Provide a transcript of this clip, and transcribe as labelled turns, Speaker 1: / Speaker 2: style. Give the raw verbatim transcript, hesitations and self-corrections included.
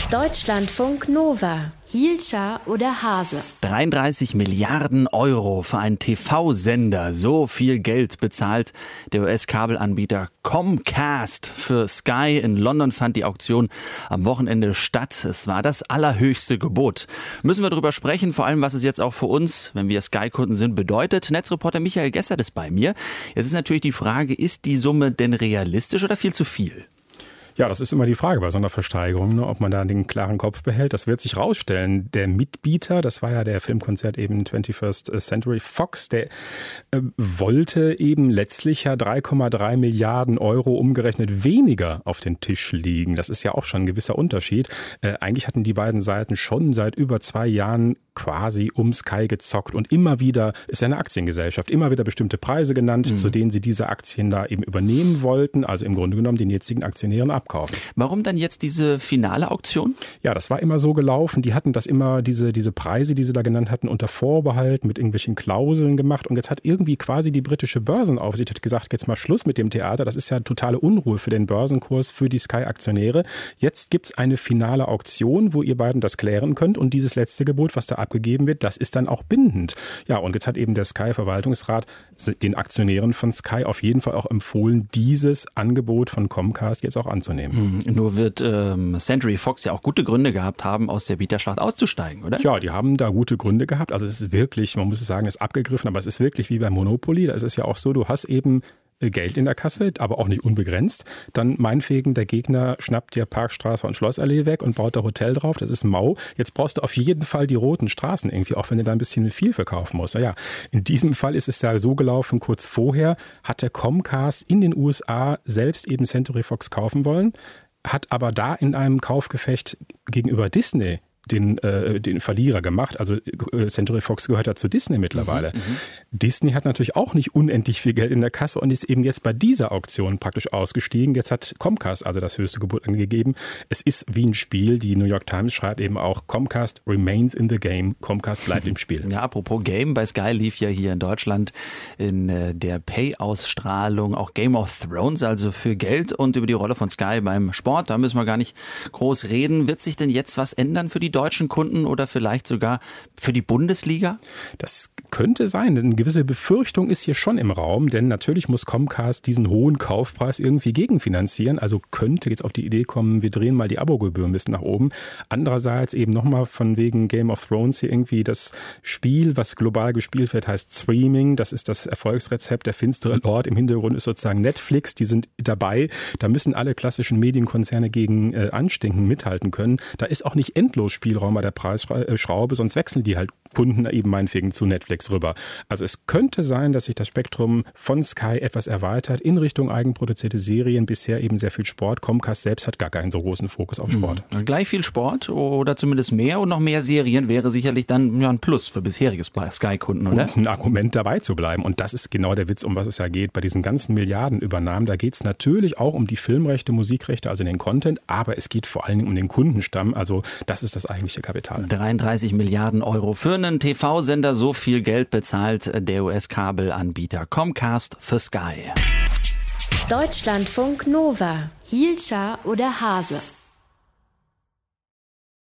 Speaker 1: Deutschlandfunk Nova. Hielscher oder Hase?
Speaker 2: dreiunddreißig Milliarden Euro für einen T V-Sender. So viel Geld bezahlt der U S-Kabelanbieter Comcast für Sky. In London fand die Auktion am Wochenende statt. Es war das allerhöchste Gebot. Müssen wir darüber sprechen, vor allem was es jetzt auch für uns, wenn wir Sky-Kunden sind, bedeutet. Netzreporter Michael Gessert ist bei mir. Jetzt ist natürlich die Frage, ist die Summe denn realistisch oder viel zu viel?
Speaker 3: Ja, das ist immer die Frage bei so einer Versteigerung, ne, ob man da den klaren Kopf behält. Das wird sich rausstellen. Der Mitbieter, das war ja der Filmkonzert eben twenty-first Century Fox, der äh, wollte eben letztlich ja drei Komma drei Milliarden Euro umgerechnet weniger auf den Tisch liegen. Das ist ja auch schon ein gewisser Unterschied. Äh, eigentlich hatten die beiden Seiten schon seit über zwei Jahren quasi um Sky gezockt und immer wieder ist ja eine Aktiengesellschaft, immer wieder bestimmte Preise genannt, mhm. zu denen sie diese Aktien da eben übernehmen wollten, also im Grunde genommen den jetzigen Aktionären abkaufen.
Speaker 2: Warum dann jetzt diese finale Auktion?
Speaker 3: Ja, das war immer so gelaufen. Die hatten das immer, diese, diese Preise, die sie da genannt hatten, unter Vorbehalt mit irgendwelchen Klauseln gemacht und jetzt hat irgendwie quasi die britische Börsenaufsicht hat gesagt, jetzt mal Schluss mit dem Theater, das ist ja totale Unruhe für den Börsenkurs, für die Sky-Aktionäre. Jetzt gibt es eine finale Auktion, wo ihr beiden das klären könnt und dieses letzte Gebot, was da abgegeben wird, das ist dann auch bindend. Ja, und jetzt hat eben der Sky-Verwaltungsrat den Aktionären von Sky auf jeden Fall auch empfohlen, dieses Angebot von Comcast jetzt auch anzunehmen.
Speaker 2: Hm, nur wird ähm, Century Fox ja auch gute Gründe gehabt haben, aus der Bieterschlacht auszusteigen, oder?
Speaker 3: Ja, die haben da gute Gründe gehabt. Also es ist wirklich, man muss es sagen, es ist abgegriffen, aber es ist wirklich wie beim Monopoly. Da ist es ja auch so, du hast eben Geld in der Kasse, aber auch nicht unbegrenzt. Dann meinetwegen, der Gegner schnappt dir Parkstraße und Schlossallee weg und baut da Hotel drauf. Das ist mau. Jetzt brauchst du auf jeden Fall die roten Straßen irgendwie, auch wenn du da ein bisschen viel verkaufen musst. Naja, in diesem Fall ist es ja so gelaufen, kurz vorher hat der Comcast in den U S A selbst eben Century Fox kaufen wollen, hat aber da in einem Kaufgefecht gegenüber Disney den, äh, den Verlierer gemacht. Also äh, Century Fox gehört ja zu Disney mittlerweile. Mhm, Disney hat natürlich auch nicht unendlich viel Geld in der Kasse und ist eben jetzt bei dieser Auktion praktisch ausgestiegen. Jetzt hat Comcast also das höchste Gebot angegeben. Es ist wie ein Spiel. Die New York Times schreibt eben auch, Comcast remains in the game. Comcast bleibt im Spiel.
Speaker 2: Ja, apropos Game, bei Sky lief ja hier in Deutschland in äh, der Pay-Ausstrahlung auch Game of Thrones, also für Geld und über die Rolle von Sky beim Sport. Da müssen wir gar nicht groß reden. Wird sich denn jetzt was ändern für die deutschen Kunden oder vielleicht sogar für die Bundesliga?
Speaker 3: Das könnte sein. Eine gewisse Befürchtung ist hier schon im Raum, denn natürlich muss Comcast diesen hohen Kaufpreis irgendwie gegenfinanzieren. Also könnte jetzt auf die Idee kommen, wir drehen mal die Abogebühr ein bisschen nach oben. Andererseits eben nochmal von wegen Game of Thrones hier irgendwie das Spiel, was global gespielt wird, heißt Streaming. Das ist das Erfolgsrezept. Der finstere Lord im Hintergrund ist sozusagen Netflix. Die sind dabei. Da müssen alle klassischen Medienkonzerne gegen äh, anstinken, mithalten können. Da ist auch nicht endlos Spielraum bei der Preisschraube, sonst wechseln die halt Kunden eben meinetwegen zu Netflix rüber. Also es könnte sein, dass sich das Spektrum von Sky etwas erweitert in Richtung eigenproduzierte Serien, bisher eben sehr viel Sport. Comcast selbst hat gar keinen so großen Fokus auf Sport.
Speaker 2: Mhm. Gleich viel Sport oder zumindest mehr und noch mehr Serien wäre sicherlich dann ja, ein Plus für bisherige Sky-Kunden, oder?
Speaker 3: Und ein Argument dabei zu bleiben. Und das ist genau der Witz, um was es ja geht. Bei diesen ganzen Milliardenübernahmen, da geht es natürlich auch um die Filmrechte, Musikrechte, also den Content, aber es geht vor allen Dingen um den Kundenstamm. Also das ist das eigentliche Kapital.
Speaker 2: dreiunddreißig Milliarden Euro für einen T V-Sender. So viel Geld bezahlt der U S-Kabelanbieter Comcast für Sky.
Speaker 1: Deutschlandfunk Nova. Hielscher oder Hase?